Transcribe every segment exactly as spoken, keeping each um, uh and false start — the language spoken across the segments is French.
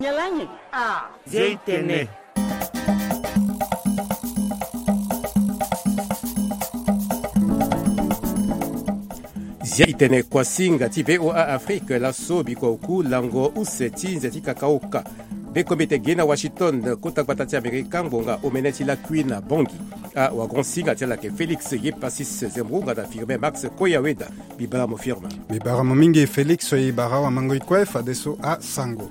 Nyalanyi. Ah, Zeitene. Zia itene kwa singa ti V O A Afrique la so biko ku lango useti nzeti kakauka. Bekomete gena Washington kota batati Amerika ngonga omeneti la Queen Bongi. A wagon singa tia la ke Félix Yepasis Zembrunga da firme Max Koyaweda bibara mo firma. Bibara mo mingi Félix Yibara wa mango ikwef adesso a Sango.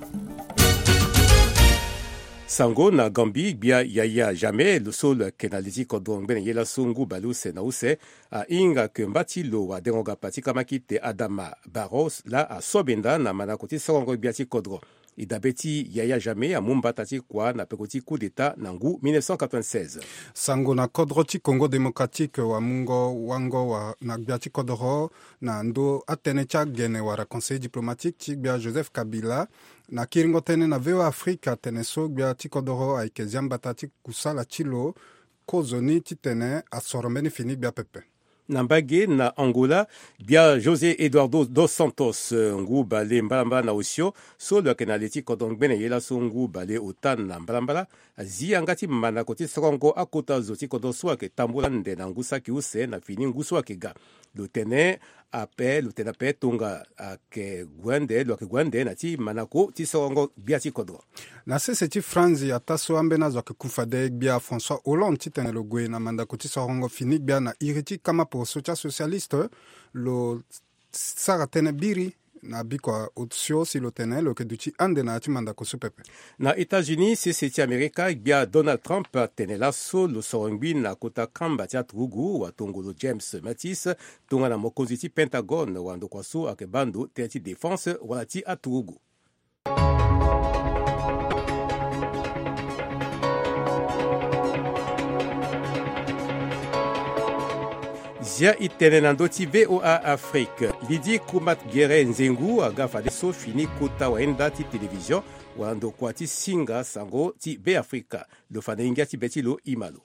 Sango na Gambie bia yaya jamais le sol kenalisi kodong bene yela sungu baluse na use a inga ke mbati lo wa dengoga pati kamaki te Adama Barros la a sobenda na manakoti songo biati kodro idabeti yaya jamais a mumbatati kwa na pekoti coup d'état nangu dix-neuf cent quatre-vingt-seize. Sango na kodro ti Congo démocratique wa mungo wango wa na biati kodro na ndo atene cha gene wa conseil diplomatique ti bia Joseph Kabila na kiringo tene na V O A Afrika tene so bia ti kodoro aike ziambata ti kusala chilo kozoni ti tene asoromeni fini bia pepe. Nambage na Angola bia José Eduardo dos Santos ngu bale mbalamba na osio so lo kenaleti kodong bene yela so ngu bale otan na mbalambala zia ngati mana koti srongo akota zoti kodoswa ke tambula nde na ngusa ki use na fini nguswa ke ga lo tene ape lo tene ape tunga ke gwende lo ke gwende na ti manako ti srongo bia ti kodro na sese ti Franzi ataso ambe na zo ke kufade bia François Hollande ti tene lo gwe na manda koti srongo fini bia na iriti kama po socia socialiste lo sara tene biri na biko otsio si lo tene lo ke duchi ande na ti manda ko supepe na États-Unis c'est ti Amerika bia Donald Trump tene la so lo sorongbi na kota kamba ti atrugu wa tongolo James Mattis tonga na mokonzi ti Pentagon wa ndo kwa so ake bando te ti défense wala ti atrugu. Zia itene na ndoti V O A Afrique lidi kumat gere nzengu agafa de so fini kota wa enda ti television wa ndo kwa ti singa sango ti B Africa lo fana ingia ti beti lo imalo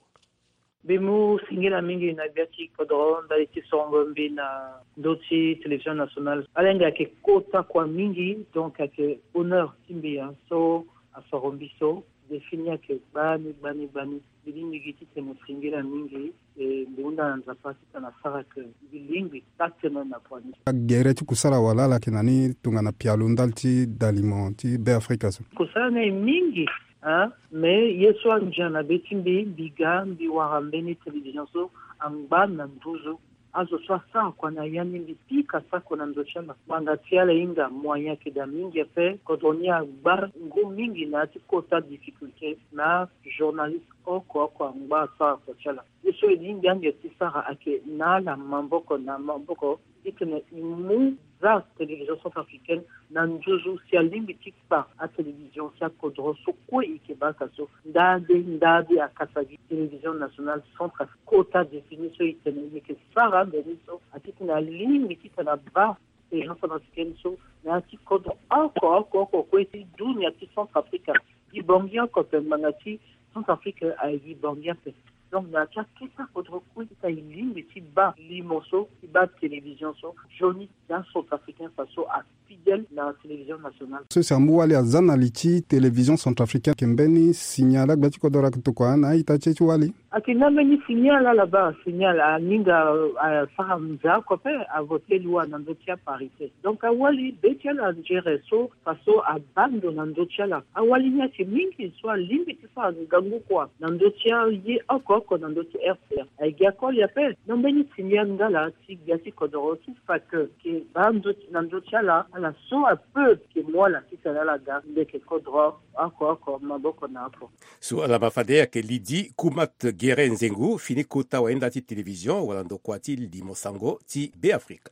Bemu singela mingi na biati kodron dali ti songo mbi na ndoti television nationale alenga ke kota kwa mingi donc ke honneur timbi so a sorombi so definia ke bani bani bani bilingi giti te musingela mingi e ndunda nzapati kana faraka bilingi tatena na kwani gere ti kusala wala la kinani tunga na pialo ndalti dalimo ti be Afrika so kusala ne mingi ah mais yeso njana betimbi biga bi warambeni television so amba na nduzo azo swasa kwa na yani lipika sako na ndochana mangatia inga moyen ke da mingi pe kodonia bar ngo mingi na ti kota difficulté na journaliste oko kwa ngba sa ko chala yeso inga nge ti sara ake na la mamboko na mamboko ikene imu za télévision centrafricaine na njojo si alimbitik pa a télévision sa kodro so ko ikeba kaso ndade ndade a kasavi télévision nationale centrafricaine kota définition itene ke sara beniso atikina limbitik na ba télévision centrafricaine so na ti kodro encore encore ko eti dunia ti Centrafrique di bongia ko mangati Centrafrique a di bongia pe donc na cha kisa kodro ko ita limbitik ba limoso ba télévision so joni dans Centrafricain faso a fidèle na télévision nationale so sambu wali azana liti télévision centrafricaine kembeni signala gbati kodora kitoko na itache wali akina meni signala là-bas signal a ninga a fahamza ko pe a voté loi na ndotia parité donc a wali betia la gere so faso a bando na ndotia la a wali nya ti mingi so limbi ti fa gangu kwa na ndotia ye oko ko na ndotia R C R a gakol ya pe no meni signal ngala ti gati kodoro ti fa que que bando na ndotia la ala so a peu que moi la ti sala la ga de que kodoro encore encore maboko na apo so ala mafade ke lidi kumat gere nzengu fini kota wa enda ti television wala ndo kwa ti limo sango ti B Africa.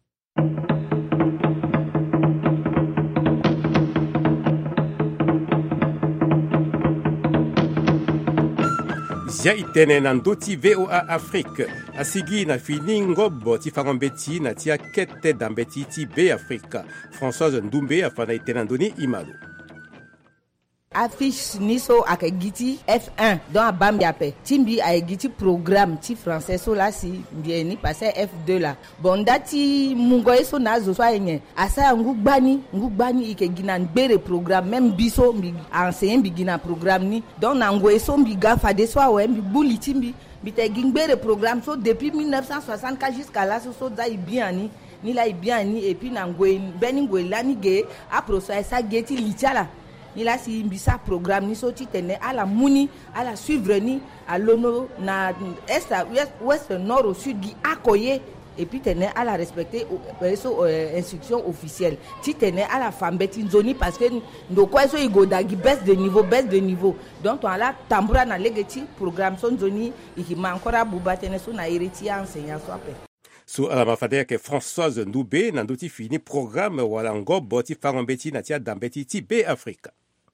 Zia itene na ndoti V O A Afrique asigi na fini ngobo ti fangambeti na ti akete dambeti ti B Africa. Françoise Ndoumbe afana itene ndoni imalo. affiche niso akagiti F un donc abambi ape timbi aigiti programme ti français so la si bien ni passé F deux là bon dati mungo eso nazo so enye asa ngugbani ngugbani ikegina ngbere programme même biso mbi enseignant bigina programme ni donc nango eso mbi gafa de so we mbi buli timbi bite gingbere programme so depuis dix-neuf cent soixante-quatre jusqu'à là so so za bien ni ni la bien ni et puis nango beningo lani ge a procès ça geti lichala ni la si mbisa programme ni so ti tene ala muni ala suivre ni à l'ono na est ouest nord au sud gi akoye et puis tene ala respecter so euh, instruction officielle ti tene ala fambeti nzoni parce que ndoko eso igoda gi baisse de niveau baisse de niveau donc on ala tambura na legeti programme so nzoni ikima encore buba tene so na ireti enseignant so ape so ala mafadea ke Françoise Ndoubé nandoti fini programme wala ngobo ti farambeti na tia dambeti ti be Afrika.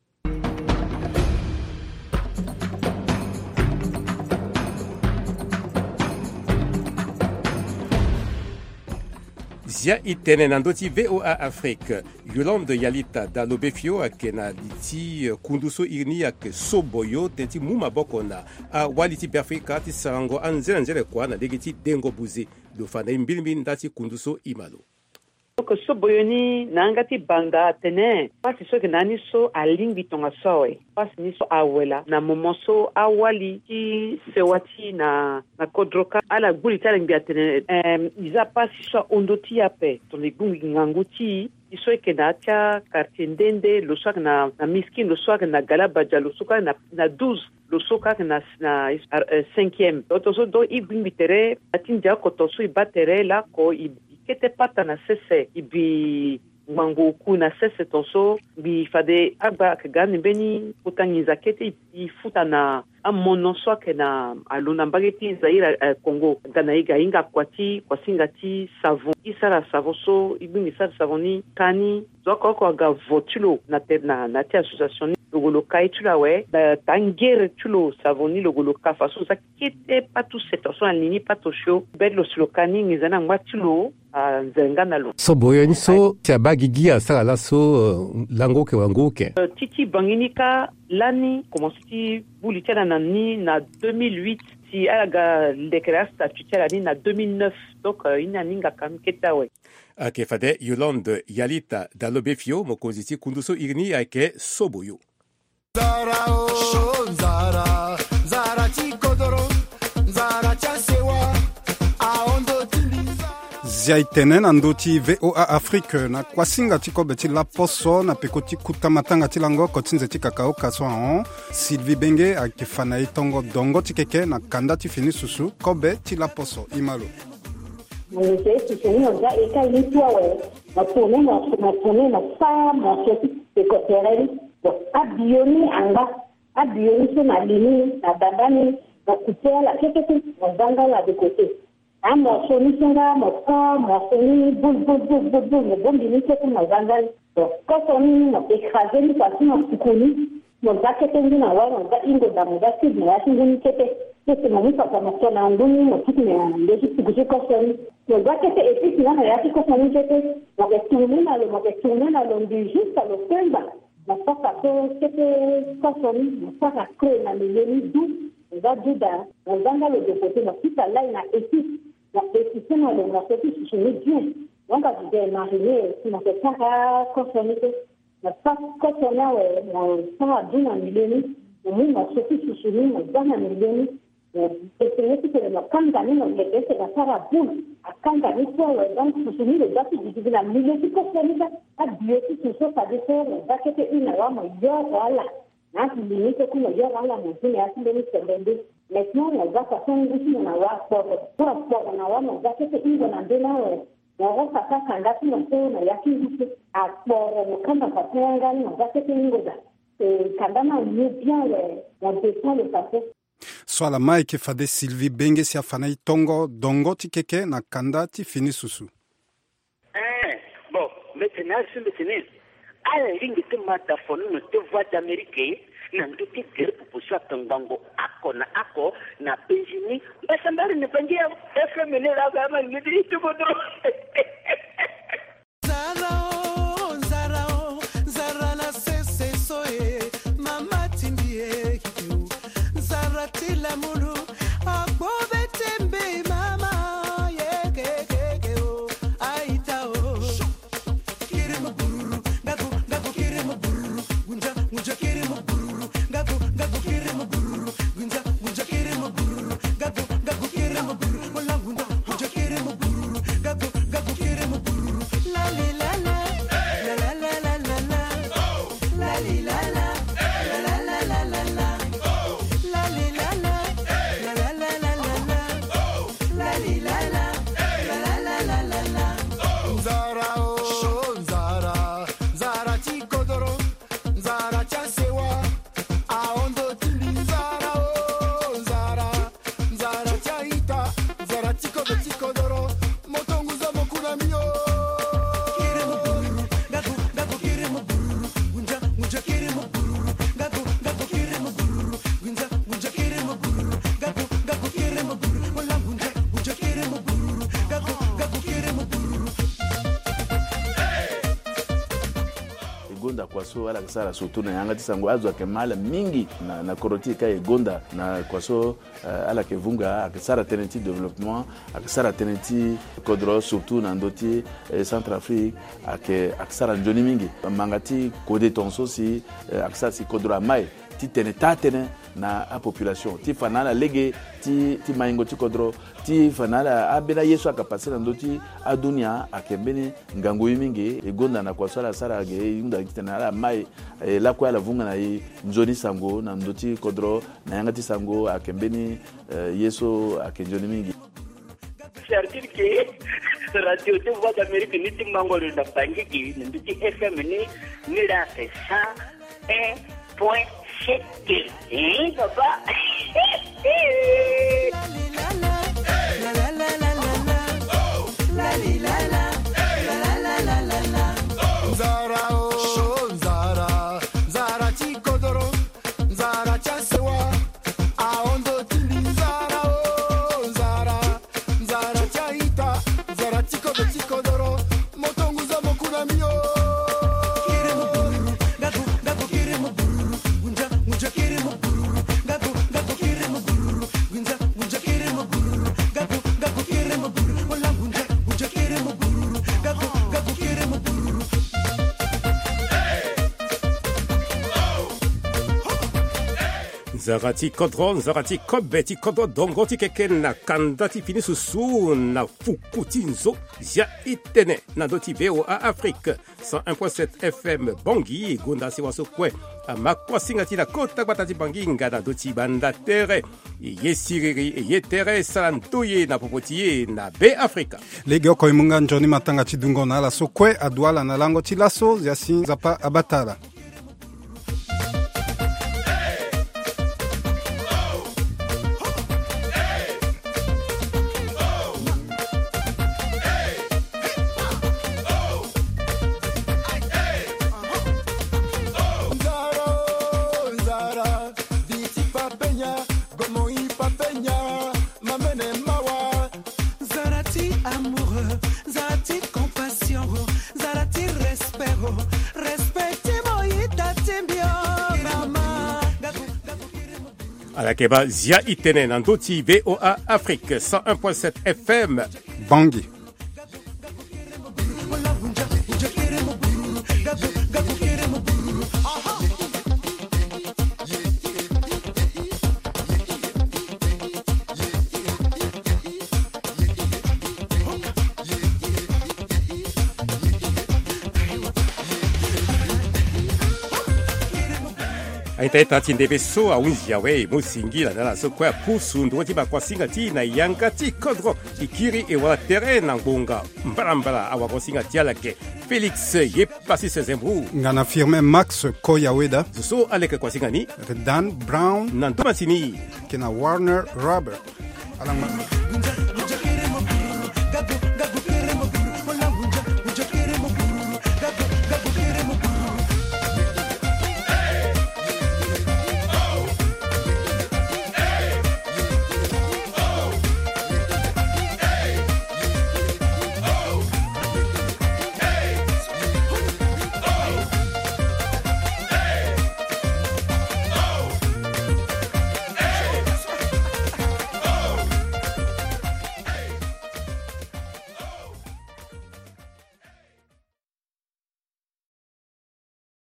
Zia itene nandoti V O A Afrique Yolande Yalita Dalobefio akena liti kunduso irni ak soboyo tenti muma bokona a waliti Afrika ti sarango anzela nzele kwa na legiti dengo buzi do fana mbilimi ndati kunduso imalo ko soboyoni nangati banga tene pasi so kenani so alingi tonga soe pasi ni so awela na momoso awali ki sewati na na kodroka ala guli tala ngia tene em iza pasi so ondoti ape to le gungi nganguti iso ekena tia quartier ndende lo soka na na miskin lo soka na galabaja lo soka na na douze lo soka na na cinquième to so do ibimbi tere atinja ko to so ibatere la ko i kete pata na sese ibi mango ku na sese tonso bi fade aba kagani beni putangiza kete ifuta na amono so ke na aluna mbageti zaira uh, Congo gana iga inga kwati kwa singati savon isara savoso ibi sara savoni kani zoko ko ga votulo na terna na ti association logolo kai tula we da tangere tulo savoni logolo ka faso za kete patu setation alini patosho bello slokani ngizana ngwatulo a nzenga lo so boyoni so tia bagigi asala la so lango ke wango ke titi banginika lani commencé bulitana na ni na deux mille huit si aga décret statutaire ni na deux mille neuf donc ina ninga kam ketawe ake fade Yolande Yalita Dalobefio mokoziti kunduso irni ake soboyo Zara oh Zara Zara chikodoro Zara chasewa aondo tiliza ziaitene na ndoti V O A Afrique na kwasinga tiko beti la poso na pekoti kutamatanga tilango kotinze tikakao kaswa Sylvie Benge akifana itongo dongo tikeke na kanda tifini susu kobe tila poso imalo Mwenye sisi nyoza eka ilipua we matone na matone na saa mwaseti ekotereli abioni anga abioni so na lini na dandani na kupela kekeke mwazanga la dekote a morceau songa morceau morceau boule boule boule boule boule bon bien c'est comme mazanga donc quand on a écrasé le passé en tukuni mon zakete ngina wa on va ingo da mo da si na si ngini kete c'est mon papa mo so na nguni mo tuku ne ndeji tukuje ko so mon zakete et puis na ya si ko so ni kete mo ke tourner na le mo ke tourner na le juste à l'openda ma papa ko kete ko so ni mo sa ka créer na le ni du va duda on va dans le côté na pita là ina équipe la pétition na le na pétition je me dis donc à dire mariner si on fait pas consommer na pas consommer ouais on ça d'une million au moins on se fait sur nous dans un million et c'est que le kanga ni on est c'est la sara boule à kanga ni quoi donc sur nous les dates du de la million qui consommer à Dieu qui se soit pas de faire va que une là moi voilà na limite kuna yo wala mzee ya sindeni sebende maintenant on va faire un outil na wa pour pour pour na wa on va que ingo na ndela we na wa sasa kanda tu mto na yaki a pour kanda patanga na va que ingo da e kanda na ni bien we on descend le passé swala mai ke fade Sylvie Benge si afana itongo dongo tikeke na kanda ti fini susu eh bon maintenant c'est le tennis ala ringi te mata fonu no te voix d'Amérique na nduti kere pupushwa tangango ako na ako na penjini basa mbari ni pangia F M ne la kama ni tu bodo zara zara zara na sese soe kwaso ala kasara surtout na yanga tisango azwa ke mala mingi na, na koroti ka egonda na kwaso uh, ala ke vunga akasara tenenti development akasara tenenti kodro surtout na ndoti eh, Centrafrique ake akasara njoni mingi mangati kode tonso si eh, akasara si kodro mai ti tene tatene na a population ti fanala lege ti ti maingo ti kodro ti fanala abena yesu akapasira ndoti adunia akembeni ngango mingi egonda na kwasala sara ge yunda kitana la mai e, la kwa la vunga na yi njoni sango na ndoti kodro na yanga ti sango akembeni uh, yesu akenjoni mingi c'est-à-dire que radio de voix d'Amérique ni ti mangolo na bangiki ni ti F M ni ni la cent un point sept. Eh papa. Zara oh Zara Zara ti kodoro Zara chasewa aondo tili Zara oh Zara Zara chaita Zara ti kodo ti kodoro motongu za mokuna mio kire mo bururu gago gago kire mo bururu unja unja kire mo bururu gago gago kire mo bururu unja unja kire mo bururu gago gago kire mo bururu wala unja unja kire mo bururu gago gago kire mo bururu Zarati kodron, zarati kobeti kodo dongoti keken na kandati fini susu na fukutinzo zia itene na doti V O A Afrique cent un point sept F M Bangui gonda se waso kwe amakwa singati na kota batati Bangui ngada doti banda tere yesiriri yetere salantoye na popotiye na B Africa lege oko imunga njoni matanga chidungo na la sokwe adwala na lango chilaso zia sinzapa abatala. Alakeba zia itene nandoti V O A Afrique cent un point sept F M Bangui. Aita tati ndebe so a unzi yawe musingila na la so kwa pusu ndoti ba kwa singa ti na yanga ti kodro ikiri e wala terrain na ngonga mbalambala awa kwa singa ti alake Felix ye pasi se zembu ngana firme Max Koyaweda so aleke kwa singa ni Dan Brown na ndomatini kina Warner Robert alanga